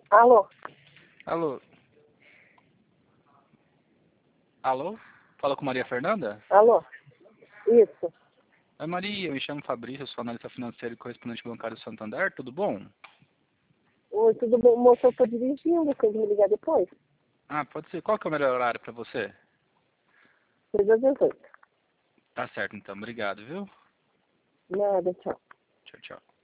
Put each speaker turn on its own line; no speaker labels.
Alô?
Alô? Alô? Fala com Maria Fernanda?
Alô? Isso.
Oi Maria, eu me chamo Fabrício, sou analista financeiro e correspondente bancário do Santander, tudo bom?
Oi, tudo bom? Moça, eu tô dirigindo, você me ligar depois?
Ah, pode ser. Qual que é o melhor horário para você?
3 às 18.
Tá certo então, obrigado, viu?
Nada, tchau.
Tchau, tchau.